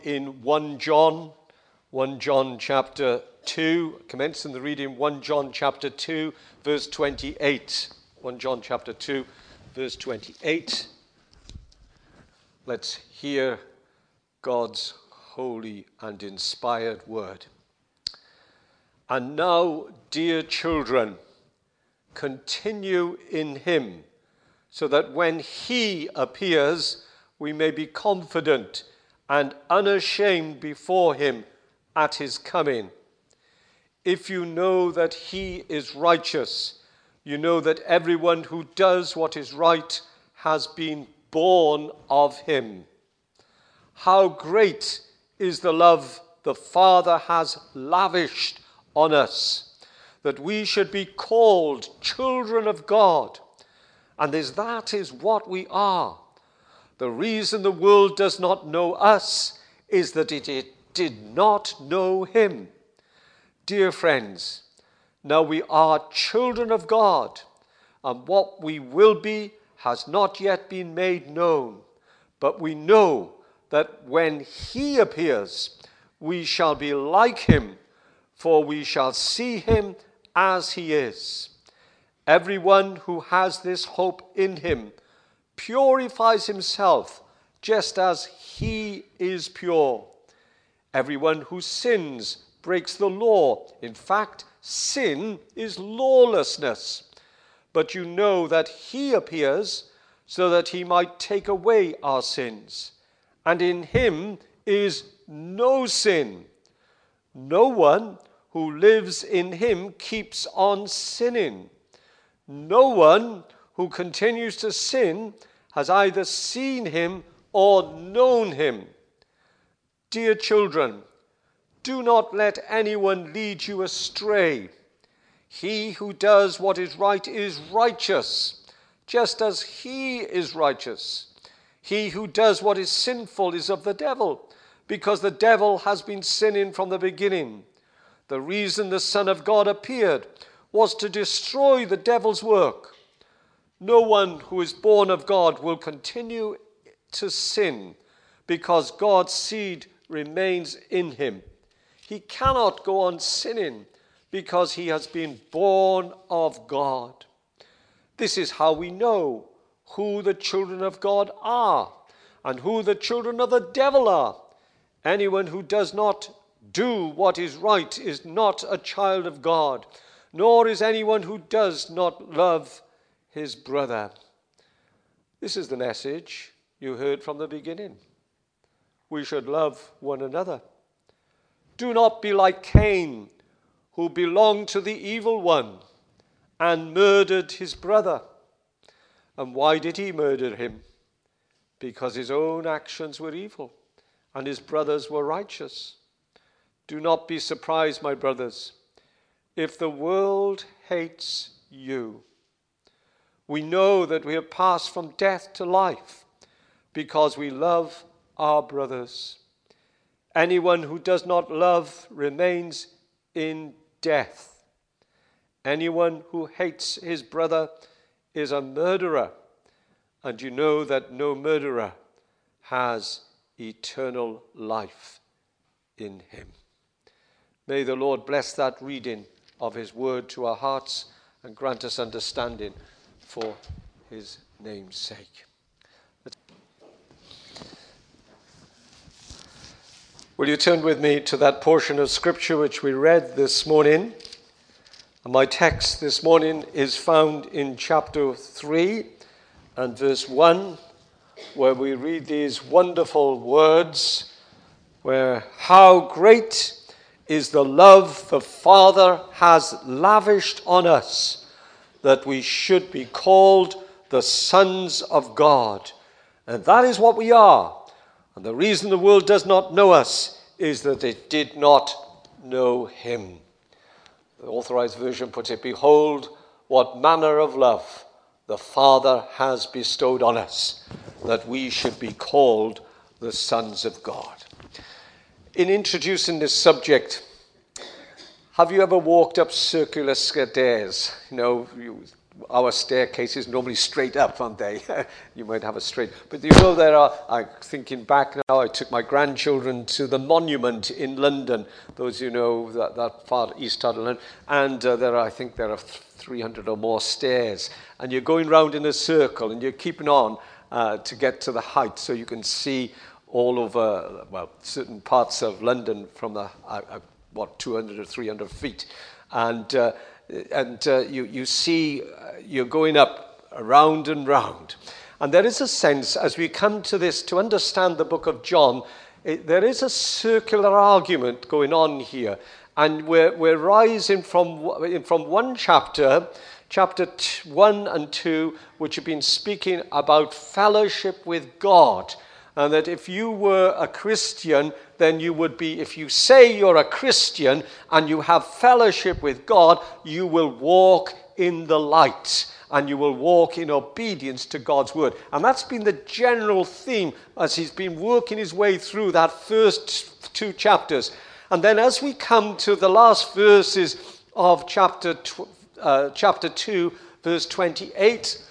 In 1 John chapter 2, commencing the reading, 1 John chapter 2, verse 28. 1 John chapter 2, verse 28. Let's hear God's holy and inspired word. And now, dear children, continue in him, so that when he appears, we may be confident and unashamed before him at his coming. If you know that he is righteous, you know that everyone who does what is right has been born of him. How great is the love the Father has lavished on us, that we should be called children of God. And that is what we are. The reason the world does not know us is that it did not know him. Dear friends, now we are children of God, and what we will be has not yet been made known. But we know that when he appears, we shall be like him, for we shall see him as he is. Everyone who has this hope in him purifies himself just as he is pure. Everyone who sins breaks the law. In fact, sin is lawlessness. But you know that he appears so that he might take away our sins. And in him is no sin. No one who lives in him keeps on sinning. No one who continues to sin has either seen him or known him. Dear children, do not let anyone lead you astray. He who does what is right is righteous, just as he is righteous. He who does what is sinful is of the devil, because the devil has been sinning from the beginning. The reason the Son of God appeared was to destroy the devil's work. No one who is born of God will continue to sin, because God's seed remains in him. He cannot go on sinning because he has been born of God. This is how we know who the children of God are and who the children of the devil are. Anyone who does not do what is right is not a child of God, nor is anyone who does not love his brother. This is the message you heard from the beginning. We should love one another. Do not be like Cain, who belonged to the evil one and murdered his brother. And why did he murder him? Because his own actions were evil and his brothers were righteous. Do not be surprised, my brothers, if the world hates you. We know that we have passed from death to life because we love our brothers. Anyone who does not love remains in death. Anyone who hates his brother is a murderer, and you know that no murderer has eternal life in him. May the Lord bless that reading of his word to our hearts and grant us understanding for his name's sake. Will you turn with me to that portion of Scripture which we read this morning? And my text this morning is found in chapter 3 and verse 1, where we read these wonderful words, where how great is the love the Father has lavished on us, that we should be called the sons of God. And that is what we are. And the reason the world does not know us is that it did not know him. The Authorized Version puts it, behold, what manner of love the Father has bestowed on us, that we should be called the sons of God. In introducing this subject, have you ever walked up circular stairs? our staircases normally straight up, aren't they? You might have a straight. But there are, I'm thinking back now, I took my grandchildren to the Monument in London, those who know that far east part of London, and I think there are 300 or more stairs. And you're going round in a circle, and you're keeping on to get to the height, so you can see all over, certain parts of London from 200 or 300 feet. And you see you're going up round and round. And there is a sense, as we come to this, to understand the book of John, there is a circular argument going on here. And we're rising from one chapter 1 and 2, which have been speaking about fellowship with God. And that if you were a Christian, then you would be, if you say you're a Christian and you have fellowship with God, you will walk in the light and you will walk in obedience to God's word. And that's been the general theme as he's been working his way through that first 2 chapters. And then as we come to the last verses of chapter 2, verse 28,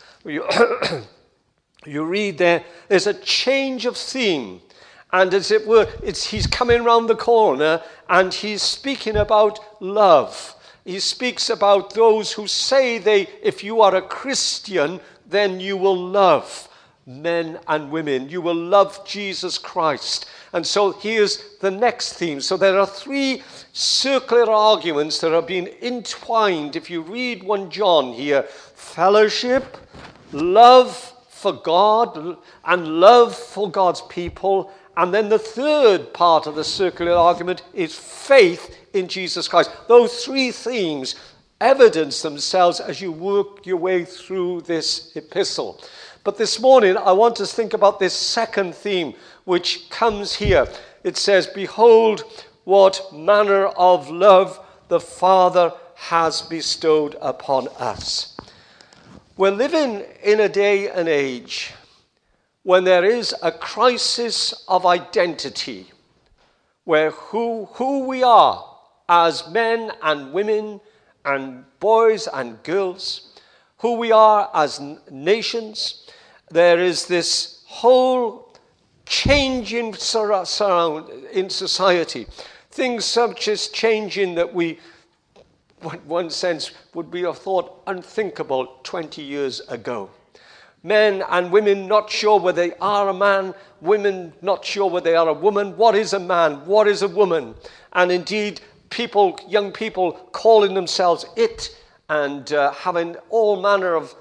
you read there's a change of theme. And as it were, he's coming round the corner and he's speaking about love. He speaks about those who say if you are a Christian, then you will love men and women. You will love Jesus Christ. And so here's the next theme. So there are 3 circular arguments that are being entwined. If you read 1 John here, fellowship, love for God and love for God's people. And then the third part of the circular argument is faith in Jesus Christ. Those 3 themes evidence themselves as you work your way through this epistle. But this morning, I want to think about this second theme, which comes here. It says, behold, what manner of love the Father has bestowed upon us. We're living in a day and age when there is a crisis of identity, where who we are as men and women and boys and girls, who we are as nations, there is this whole changing surround in society. Things such as changing that we, in one sense, would be a thought unthinkable 20 years ago. Men and women not sure whether they are a man, women not sure whether they are a woman. What is a man? What is a woman? And indeed, young people calling themselves it and having all manner of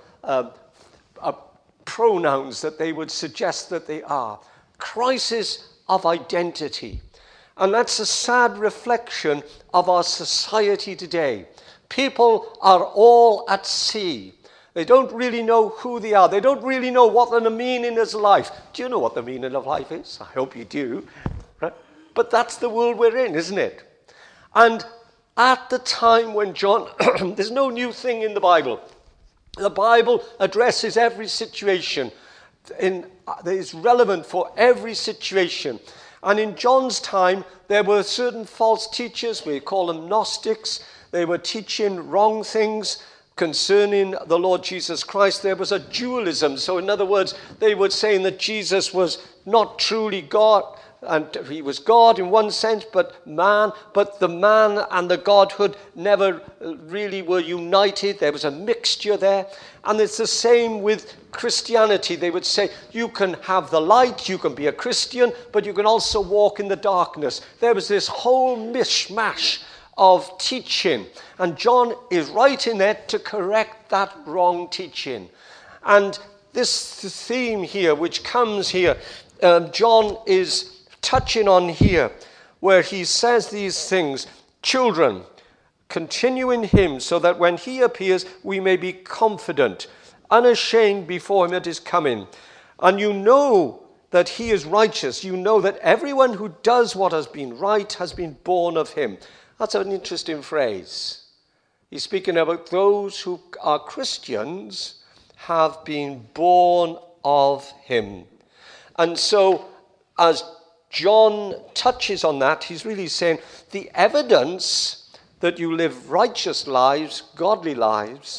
pronouns that they would suggest that they are. Crisis of identity. And that's a sad reflection of our society today. People are all at sea. They don't really know who they are. They don't really know what the meaning is of life. Do you know what the meaning of life is? I hope you do. Right? But that's the world we're in, isn't it? And at the time when John, there's no new thing in the Bible. The Bible addresses every situation that is relevant for every situation. And in John's time, there were certain false teachers, we call them Gnostics. They were teaching wrong things concerning the Lord Jesus Christ. There was a dualism. So in other words, they were saying that Jesus was not truly God, and he was God in one sense, but man. But the man and the Godhood never really were united. There was a mixture there. And it's the same with Christianity. They would say, you can have the light, you can be a Christian, but you can also walk in the darkness. There was this whole mishmash of teaching. And John is writing there to correct that wrong teaching. And this theme here, which comes here, John is touching on here, where he says these things. Children, continue in him, so that when he appears, we may be confident, unashamed before him at his coming. And you know that he is righteous. You know that everyone who does what has been right has been born of him. That's an interesting phrase. He's speaking about those who are Christians have been born of him. And so, as John touches on that, he's really saying the evidence that you live righteous lives, godly lives,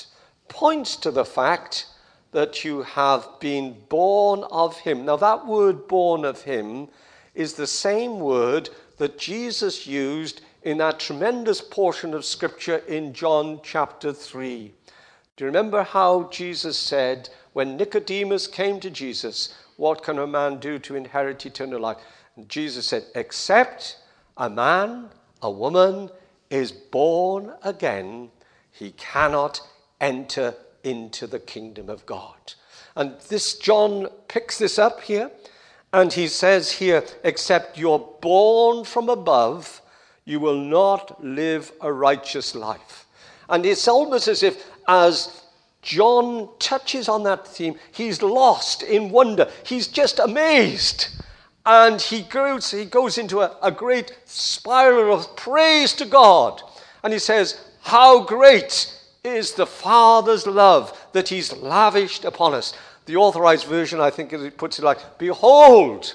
points to the fact that you have been born of him. Now, that word born of him is the same word that Jesus used in that tremendous portion of Scripture in John chapter 3. Do you remember how Jesus said, when Nicodemus came to Jesus, what can a man do to inherit eternal life? And Jesus said, except a man, a woman, is born again, he cannot enter into the kingdom of God. And this John picks this up here, and he says here, except you're born from above, you will not live a righteous life. And it's almost as if, as John touches on that theme, he's lost in wonder. He's just amazed. And he goes into a great spiral of praise to God. And he says, how great is the Father's love that he's lavished upon us. The Authorized Version, I think it puts it like, behold,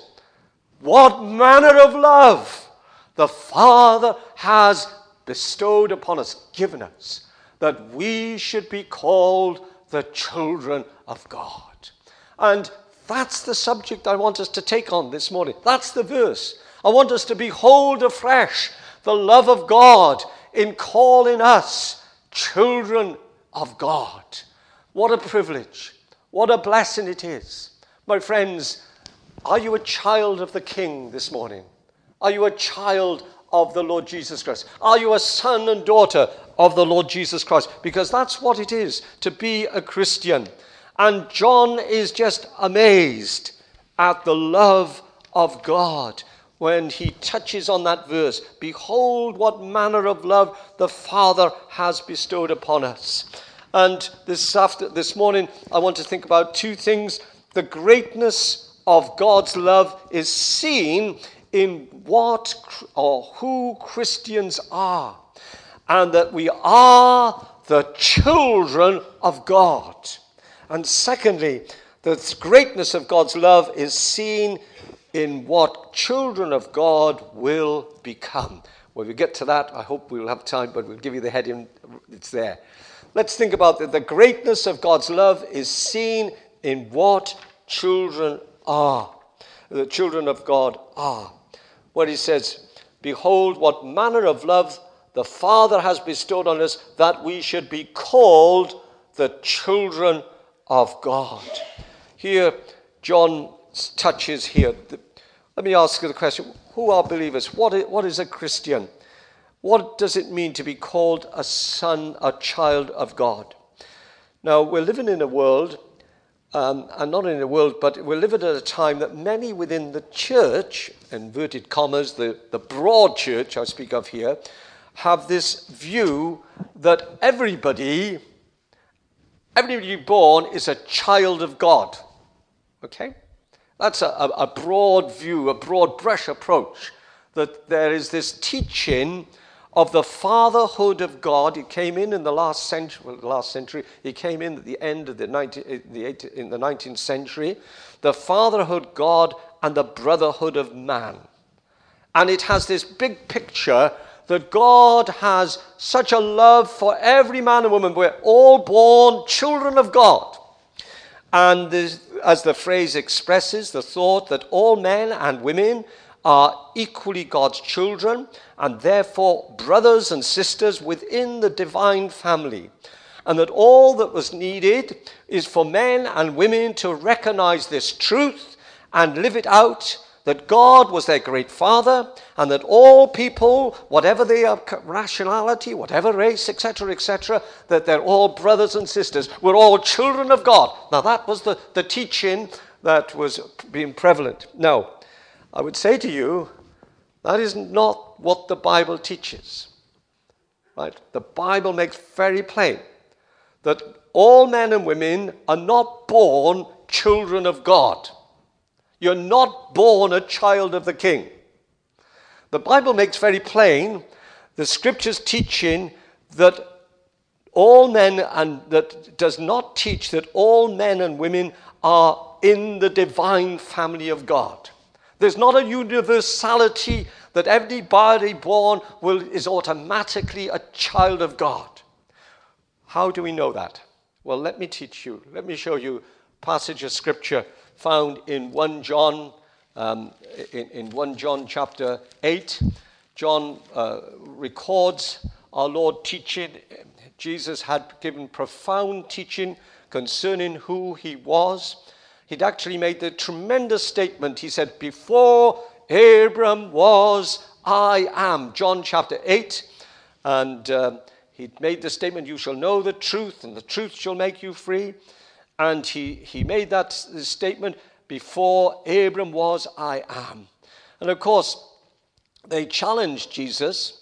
what manner of love the Father has bestowed upon us, given us, that we should be called the children of God. And that's the subject I want us to take on this morning. That's the verse. I want us to behold afresh the love of God in calling us children of God. What a privilege. What a blessing it is. My friends, are you a child of the King this morning? Are you a child of the Lord Jesus Christ? Are you a son and daughter of the Lord Jesus Christ? Because that's what it is to be a Christian. And John is just amazed at the love of God when he touches on that verse. Behold, what manner of love the Father has bestowed upon us. And this morning, I want to think about two things. The greatness of God's love is seen in what or who Christians are, and that we are the children of God. And secondly, the greatness of God's love is seen in what children of God will become. When we get to that, I hope we'll have time, but we'll give you the heading. It's there. Let's think about that. The greatness of God's love is seen in what children are. The children of God are. Where he says, behold, what manner of love the Father has bestowed on us, that we should be called the children of God. Here, John touches here. Let me ask you the question, who are believers? What is a Christian? What does it mean to be called a son, a child of God? Now, we're living in a world, and not in a world, but we're living at a time that many within the church, inverted commas, the broad church I speak of here, have this view that everybody born is a child of God. Okay? That's a broad view, a broad brush approach, that there is this teaching of the fatherhood of God. It came in the last century. It came in at the end of the 19th century. The fatherhood of God and the brotherhood of man. And it has this big picture that God has such a love for every man and woman. We're all born children of God. And as the phrase expresses, the thought that all men and women are equally God's children, and therefore brothers and sisters within the divine family. And that all that was needed is for men and women to recognize this truth and live it out, that God was their great father, and that all people, whatever their rationality, whatever race, etc., that they're all brothers and sisters. We're all children of God. Now that was the teaching that was being prevalent. Now, I would say to you, that is not what the Bible teaches. Right? The Bible makes very plain that all men and women are not born children of God. You're not born a child of the King. The Bible makes very plain the Scripture's teaching that all men, and that does not teach that all men and women are in the divine family of God. There's not a universality that everybody born is automatically a child of God. How do we know that? Well, let me teach you. Let me show you a passage of scripture found in 1 John, in 1 John chapter 8. John records our Lord teaching. Jesus had given profound teaching concerning who he was. He'd actually made the tremendous statement. He said, before Abram was, I am. John chapter 8. And he'd made the statement, you shall know the truth, and the truth shall make you free. And he made that statement, before Abram was, I am. And of course, they challenged Jesus.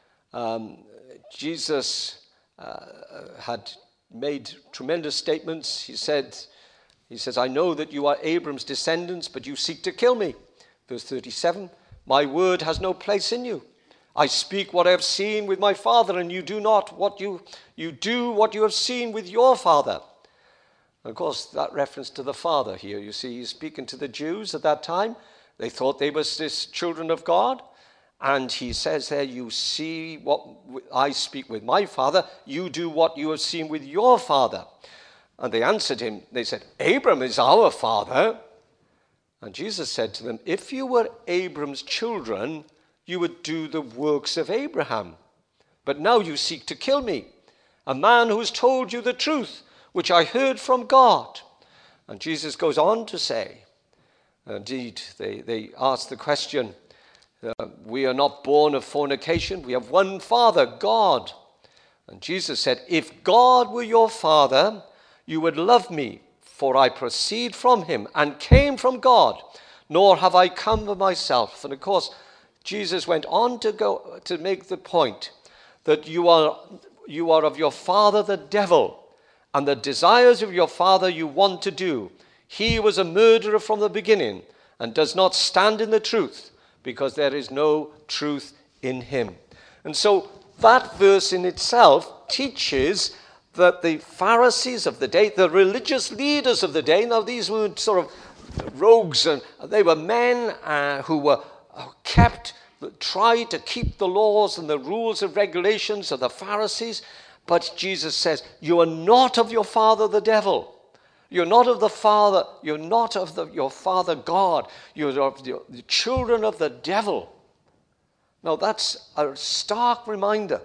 Jesus had made tremendous statements. He says, I know that you are Abram's descendants, but you seek to kill me. Verse 37, my word has no place in you. I speak what I have seen with my father, and you do not what you do what you have seen with your father. And of course, that reference to the father here, you see, he's speaking to the Jews at that time. They thought they were this children of God. And he says there, you see what I speak with my father, you do what you have seen with your father. And they answered him, they said, Abram is our father. And Jesus said to them, if you were Abram's children, you would do the works of Abraham. But now you seek to kill me, a man who has told you the truth, which I heard from God. And Jesus goes on to say, indeed, they asked the question, we are not born of fornication, we have one Father, God. And Jesus said, if God were your Father, you would love me, for I proceed from him and came from God, nor have I come of myself. And of course, Jesus went on to make the point that you are of your father the devil, and the desires of your father you want to do. He was a murderer from the beginning and does not stand in the truth, because there is no truth in him. And so that verse in itself teaches that the Pharisees of the day, the religious leaders of the day, now these weren't sort of rogues, and they were men who were tried to keep the laws and the rules and regulations of the Pharisees. But Jesus says, you are not of your father the devil. You're not of the father. You're not of your father God. You're of the children of the devil. Now that's a stark reminder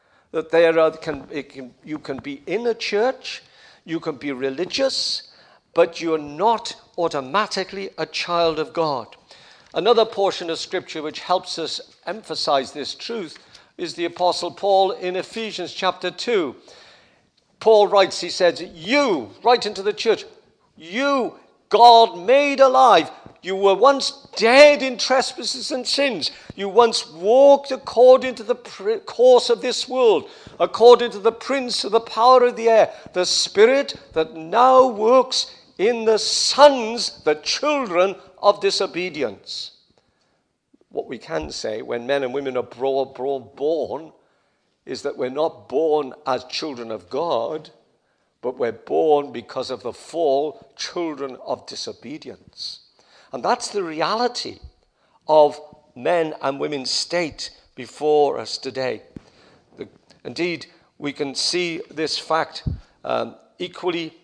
that you can be in a church, you can be religious, but you're not automatically a child of God. Another portion of scripture which helps us emphasize this truth is the Apostle Paul in Ephesians chapter 2. Paul writes, he says, you, right into the church, you, God made alive. You were once dead in trespasses and sins. You once walked according to the course of this world, according to the prince of the power of the air, the spirit that now works in the sons, the children of disobedience. What we can say when men and women are born is that we're not born as children of God, but we're born because of the fall, children of disobedience. And that's the reality of men and women's state before us today. Indeed, we can see this fact equally.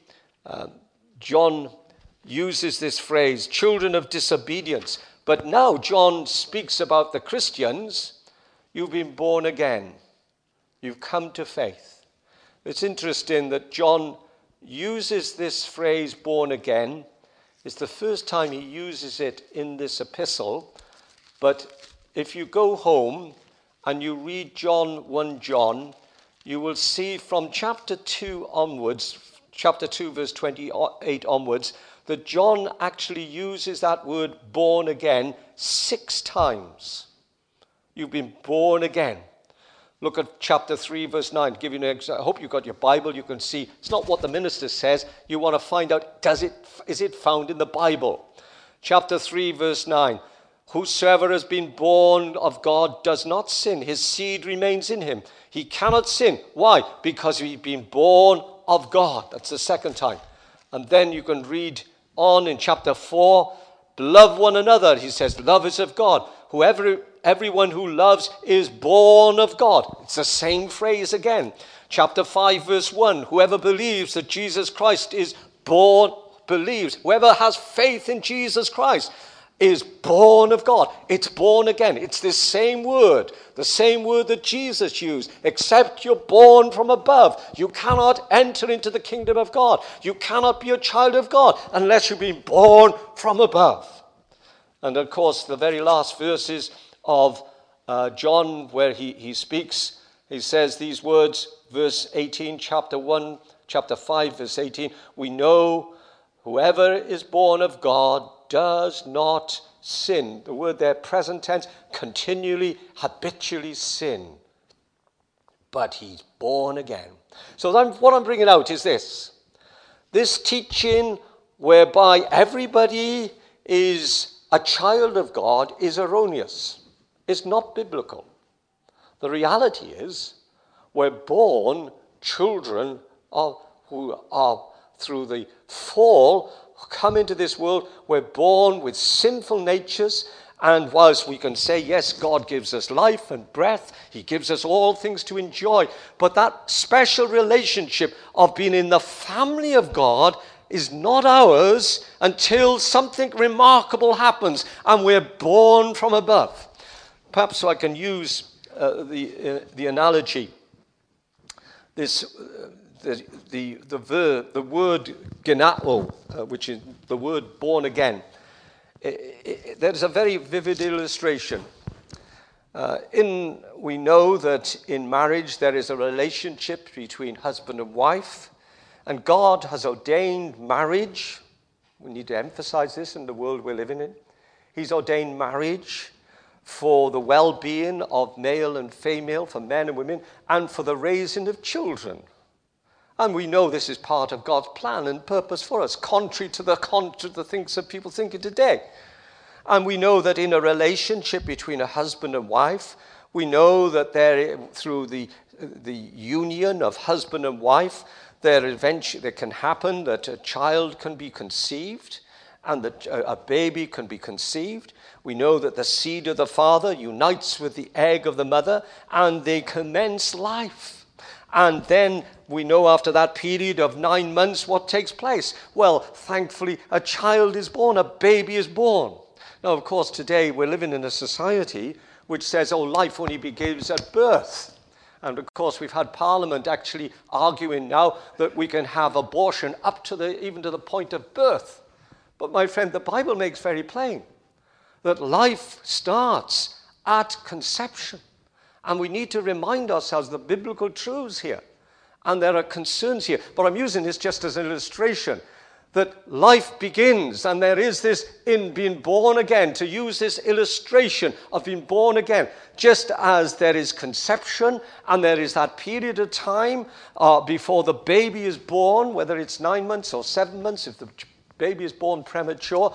John uses this phrase, children of disobedience. But now John speaks about the Christians. You've been born again. You've come to faith. It's interesting that John uses this phrase, born again. It's the first time he uses it in this epistle. But if you go home and you read 1 John, you will see from chapter 2 onwards, chapter 2 verse 28 onwards, that John actually uses that word born again 6 times. You've been born again. Look at chapter 3 verse 9. Give you an example. I hope you've got your Bible. You can see it's not what the minister says. You want to find out, is it found in the Bible? Chapter 3 verse 9. Whosoever has been born of God does not sin. His seed remains in him. He cannot sin. Why? Because he's been born of God. That's the second time. And then you can read on in chapter 4. Love one another. He says, love is of God. Everyone who loves is born of God. It's the same phrase again. Chapter 5, verse 1, whoever believes that Jesus Christ is born, believes, whoever has faith in Jesus Christ is born of God. It's born again. It's the same word that Jesus used, except you're born from above. You cannot enter into the kingdom of God. You cannot be a child of God unless you've been born from above. And of course, the very last verses of John, where he speaks, he says these words, verse 18, chapter 5, verse 18, we know whoever is born of God does not sin. The word there, present tense, continually, habitually sin. But he's born again. So what I'm bringing out is this. This teaching whereby everybody is a child of God is erroneous. It's not biblical. The reality is we're born children who are through the fall come into this world. We're born with sinful natures, and whilst we can say, yes, God gives us life and breath, he gives us all things to enjoy, but that special relationship of being in the family of God is not ours until something remarkable happens and we're born from above. Perhaps so I can use the analogy. The word genao, which is the word born again, there's a very vivid illustration. We know that in marriage there is a relationship between husband and wife, and God has ordained marriage. We need to emphasize this in the world we're living in. He's ordained marriage for the well-being of male and female, for men and women, and for the raising of children. And we know this is part of God's plan and purpose for us, contrary to the things that people think today. And we know that in a relationship between a husband and wife, we know that through the union of husband and wife, there can happen that a child can be conceived and that a baby can be conceived. We know that the seed of the father unites with the egg of the mother and they commence life. And then we know after that period of 9 months what takes place. Well, thankfully, a child is born, a baby is born. Now, of course, today we're living in a society which says, life only begins at birth. And, of course, we've had Parliament actually arguing now that we can have abortion up to even to the point of birth. But, my friend, the Bible makes very plain that life starts at conception. And we need to remind ourselves the biblical truths here. And there are concerns here. But I'm using this just as an illustration that life begins, and there is this in being born again, to use this illustration of being born again, just as there is conception, and there is that period of time before the baby is born, whether it's 9 months or 7 months, if the baby is born premature,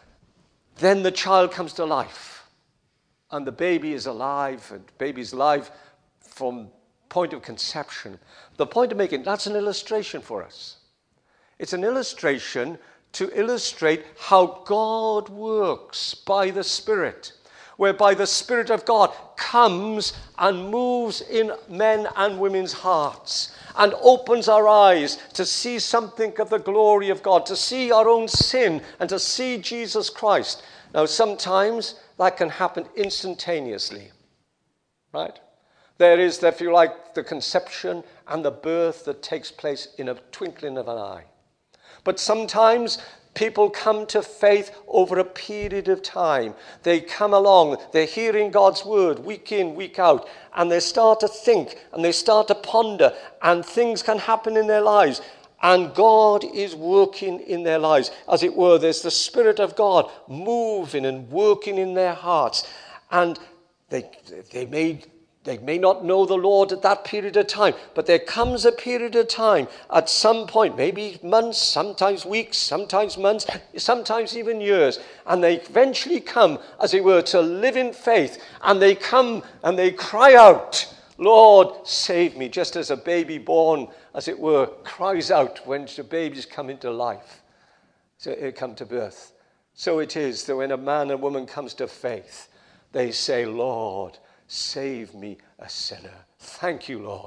then the child comes to life. And the baby is alive, and the baby's alive from point of conception. The point of making, that's an illustration for us. It's an illustration to illustrate how God works by the Spirit, whereby the Spirit of God comes and moves in men and women's hearts and opens our eyes to see something of the glory of God, to see our own sin and to see Jesus Christ. Now, sometimes that can happen instantaneously, right? There is, if you like, the conception and the birth that takes place in a twinkling of an eye. But sometimes people come to faith over a period of time. They come along, they're hearing God's word week in, week out, and they start to think and they start to ponder, and things can happen in their lives. And God is working in their lives. As it were, there's the Spirit of God moving and working in their hearts. And they may not know the Lord at that period of time, but there comes a period of time at some point, maybe months, sometimes weeks, sometimes months, sometimes even years, and they eventually come, as it were, to live in faith, and they come and they cry out, Lord, save me, just as a baby born, as it were, cries out when the babies come into life, so they come to birth. So it is that when a man and woman comes to faith, they say, Lord, save me, a sinner. Thank you, Lord,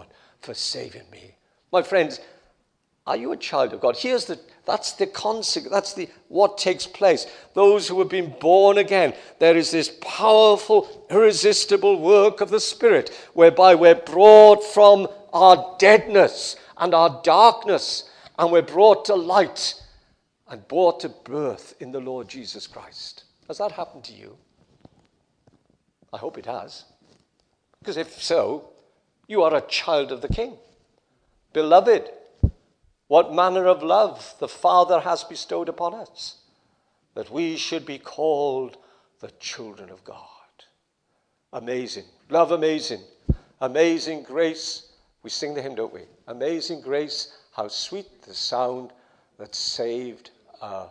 for saving me. My friends, are you a child of God? That's what takes place. Those who have been born again, there is this powerful, irresistible work of the Spirit, whereby we're brought from our deadness and our darkness, and we're brought to light and brought to birth in the Lord Jesus Christ. Has that happened to you? I hope it has. Because if so, you are a child of the King. Beloved, what manner of love the Father has bestowed upon us, that we should be called the children of God. Amazing. Love amazing. Amazing grace. We sing the hymn, don't we? Amazing grace, how sweet the sound that saved a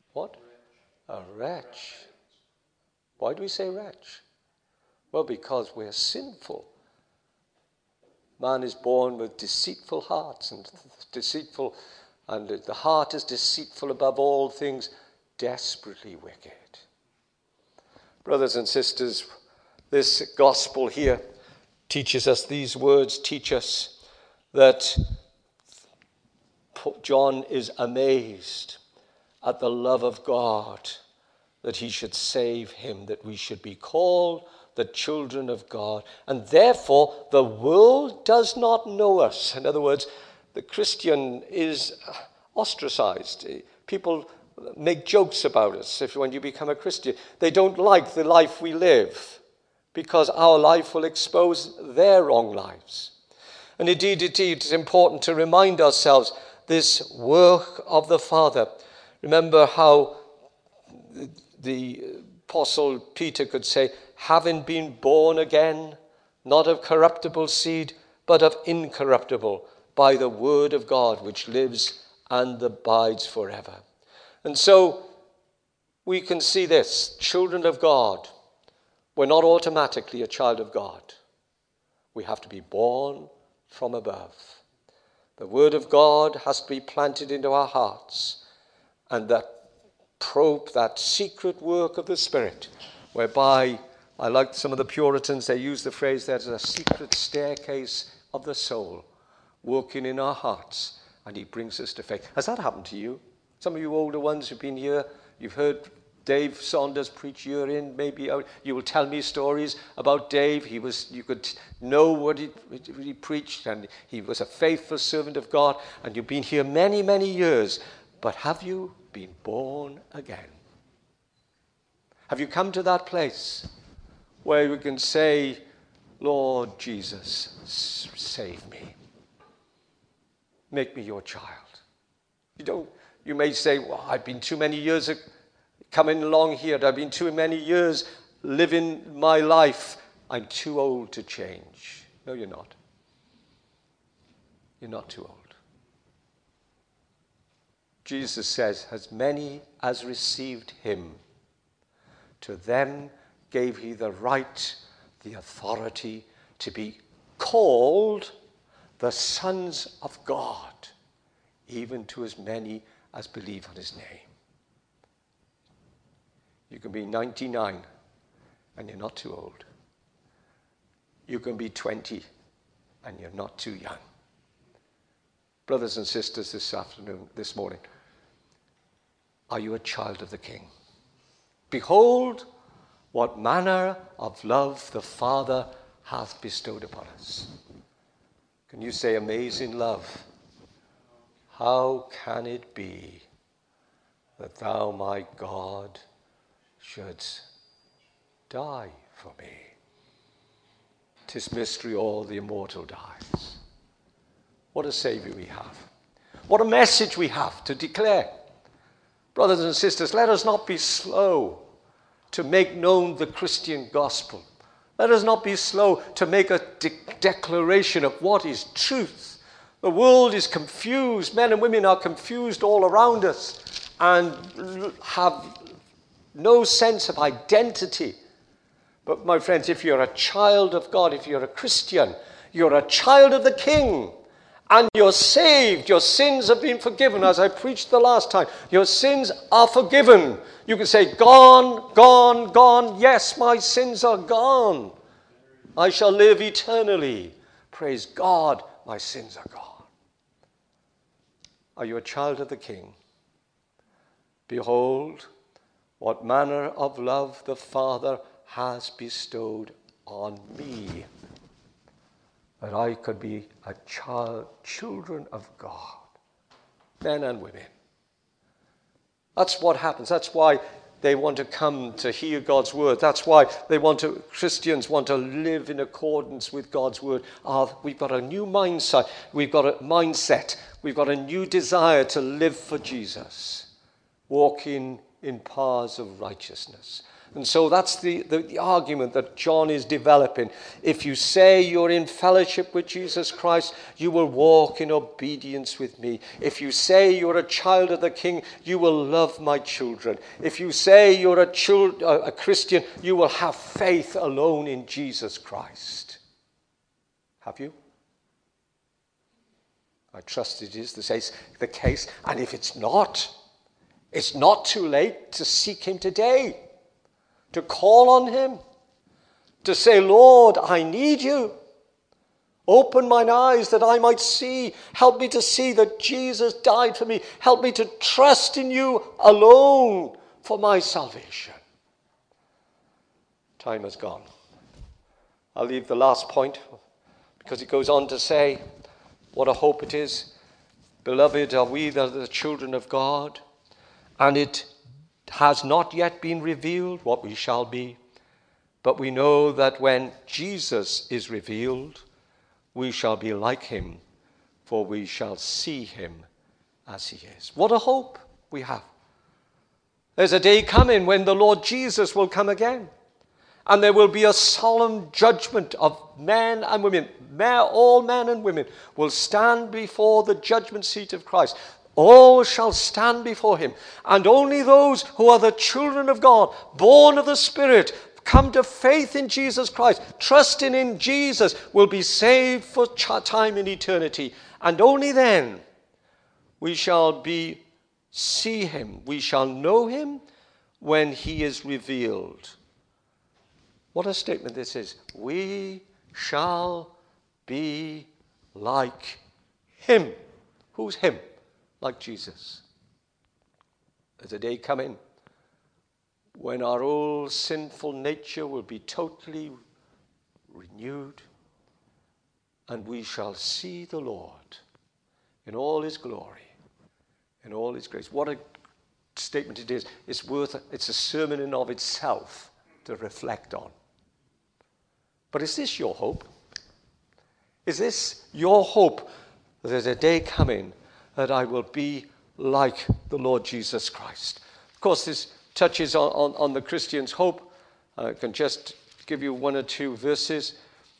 wretch. Why do we say wretch? Well, because we're sinful. Man is born with deceitful hearts, and the heart is deceitful above all things, desperately wicked. Brothers and sisters, this gospel here teaches us, these words teach us that John is amazed at the love of God, that he should save him, that we should be called the children of God, and therefore the world does not know us. In other words, the Christian is ostracized. People make jokes about us when you become a Christian. They don't like the life we live because our life will expose their wrong lives. And indeed, it's important to remind ourselves this work of the Father. Remember how the Apostle Peter could say, having been born again, not of corruptible seed, but of incorruptible, by the word of God, which lives and abides forever. And so we can see this, children of God, we're not automatically a child of God. We have to be born from above. The word of God has to be planted into our hearts, and that secret work of the Spirit, whereby, I like some of the Puritans, they use the phrase, there's a secret staircase of the soul working in our hearts, and he brings us to faith. Has that happened to you? Some of you older ones who've been here, you've heard Dave Saunders preach year in, maybe you will tell me stories about Dave. You could know what he preached, and he was a faithful servant of God, and you've been here many, many years. But have you been born again? Have you come to that place where we can say, Lord Jesus, save me. Make me your child. You may say, well, I've been too many years coming along here. I've been too many years living my life. I'm too old to change. No, you're not. You're not too old. Jesus says, as many as received him, to them gave he the right, the authority to be called the sons of God, even to as many as believe on his name. You can be 99 and you're not too old. You can be 20 and you're not too young. Brothers and sisters, this morning, are you a child of the King? Behold, what manner of love the Father hath bestowed upon us. Can you say amazing love? How can it be that thou, my God, shouldst die for me? 'Tis mystery, all the immortal dies. What a Savior we have. What a message we have to declare. Brothers and sisters, let us not be slow to make known the Christian gospel. Let us not be slow to make a declaration of what is truth. The world is confused. Men and women are confused all around us and have no sense of identity. But my friends, if you're a child of God, if you're a Christian, you're a child of the King. And you're saved. Your sins have been forgiven. As I preached the last time, your sins are forgiven. You can say, gone, gone, gone. Yes, my sins are gone. I shall live eternally. Praise God, my sins are gone. Are you a child of the King? Behold, what manner of love the Father has bestowed on me, that I could be a children of God, men and women. That's what happens. That's why they want to come to hear God's word. That's why Christians want to live in accordance with God's word. We've got a new mindset. We've got a mindset. We've got a new desire to live for Jesus, walking in paths of righteousness. And so that's the argument that John is developing. If you say you're in fellowship with Jesus Christ, you will walk in obedience with me. If you say you're a child of the King, you will love my children. If you say you're a Christian, you will have faith alone in Jesus Christ. Have you? I trust it is the case. And if it's not too late to seek him today. To call on him, to say, Lord, I need you. Open mine eyes that I might see. Help me to see that Jesus died for me. Help me to trust in you alone for my salvation. Time has gone. I'll leave the last point because it goes on to say what a hope it is. Beloved, are we the children of God, and it has not yet been revealed what we shall be, but we know that when Jesus is revealed, we shall be like him, for we shall see him as he is. What a hope we have. There's a day coming when the Lord Jesus will come again, and there will be a solemn judgment of men and women. All men and women will stand before the judgment seat of Christ. All shall stand before him, and only those who are the children of God, born of the Spirit, come to faith in Jesus Christ, trusting in Jesus, will be saved for time in eternity. And only then we shall see him. We shall know him when he is revealed. What a statement this is. We shall be like him. Who's him? Like Jesus. There's a day coming when our old sinful nature will be totally renewed, and we shall see the Lord in all his glory, in all his grace. What a statement it is. It's a sermon in of itself to reflect on. But is this your hope? Is this your hope that there's a day coming that I will be like the Lord Jesus Christ? Of course, this touches on the Christian's hope. I can just give you one or two verses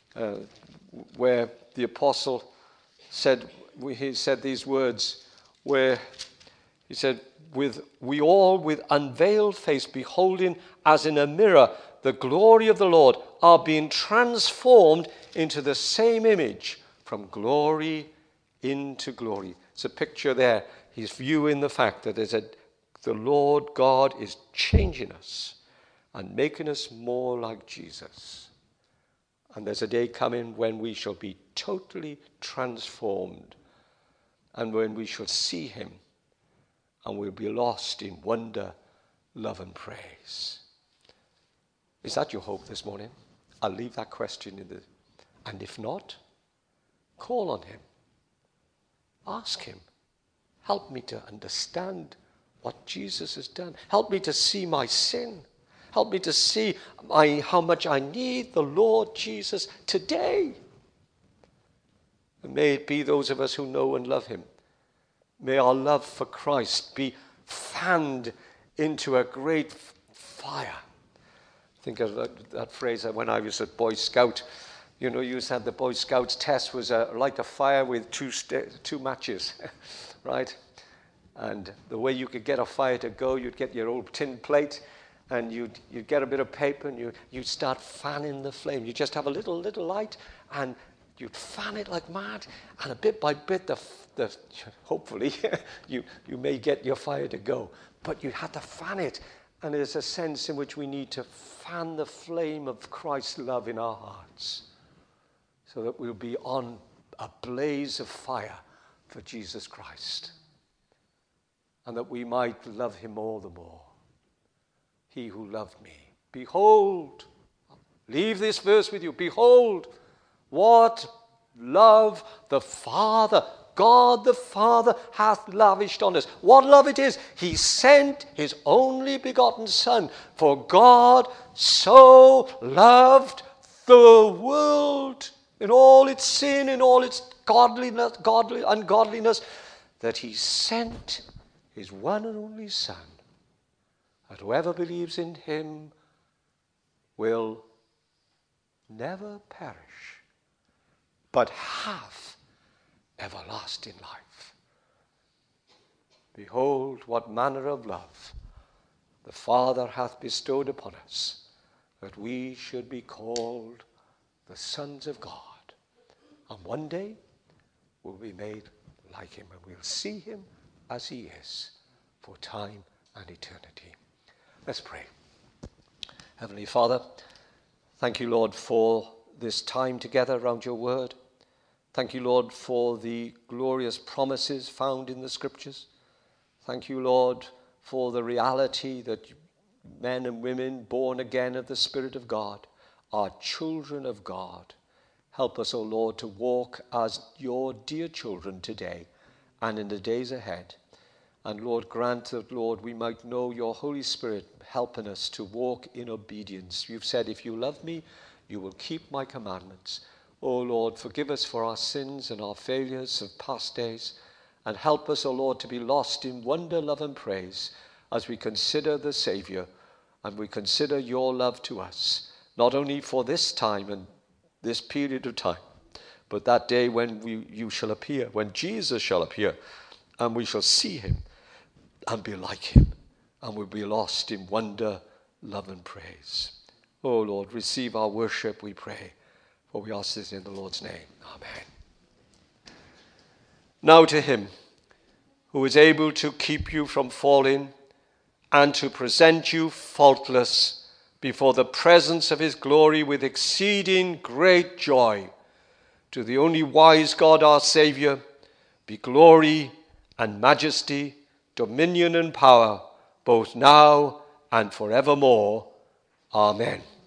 where the apostle said these words, where he said, we all with unveiled face beholding as in a mirror the glory of the Lord are being transformed into the same image from glory into glory. It's a picture there. He's viewing the fact that the Lord God is changing us and making us more like Jesus. And there's a day coming when we shall be totally transformed, and when we shall see him and we'll be lost in wonder, love, and praise. Is that your hope this morning? I'll leave that question and if not, call on him. Ask him. Help me to understand what Jesus has done. Help me to see my sin. Help me to see how much I need the Lord Jesus today. And may it be those of us who know and love him. May our love for Christ be fanned into a great fire. Think of that phrase when I was at Boy Scout. You know, you said the Boy Scouts test was like a fire with two matches, right? And the way you could get a fire to go, you'd get your old tin plate, and you'd get a bit of paper, and you'd start fanning the flame. You just have a little light, and you'd fan it like mad, and a bit by bit, hopefully, you may get your fire to go. But you had to fan it, and there's a sense in which we need to fan the flame of Christ's love in our hearts, so that we'll be on a blaze of fire for Jesus Christ, and that we might love him all the more. He who loved me. Behold, leave this verse with you. Behold, what love the Father, God the Father, hath lavished on us. What love it is. He sent his only begotten Son. For God so loved the world in all its sin, in all its ungodliness, that he sent his one and only Son, that whoever believes in him will never perish, but have everlasting life. Behold, what manner of love the Father hath bestowed upon us, that we should be called the sons of God. And one day we'll be made like him, and we'll see him as he is for time and eternity. Let's pray. Heavenly Father, thank you, Lord, for this time together around your word. Thank you, Lord, for the glorious promises found in the scriptures. Thank you, Lord, for the reality that men and women born again of the Spirit of God are children of God. Help us, O Lord, to walk as your dear children today and in the days ahead. And Lord, grant that, Lord, we might know your Holy Spirit helping us to walk in obedience. You've said, if you love me, you will keep my commandments. O Lord, forgive us for our sins and our failures of past days, and help us, O Lord, to be lost in wonder, love, and praise as we consider the Savior and we consider your love to us, not only for this time and this period of time, but that day when you shall appear, when Jesus shall appear, and we shall see him and be like him, and we'll be lost in wonder, love, and praise. Oh Lord, receive our worship, we pray, for we ask this in the Lord's name. Amen. Now to him who is able to keep you from falling and to present you faultless before the presence of his glory with exceeding great joy, to the only wise God our Saviour, be glory and majesty, dominion and power, both now and forevermore. Amen.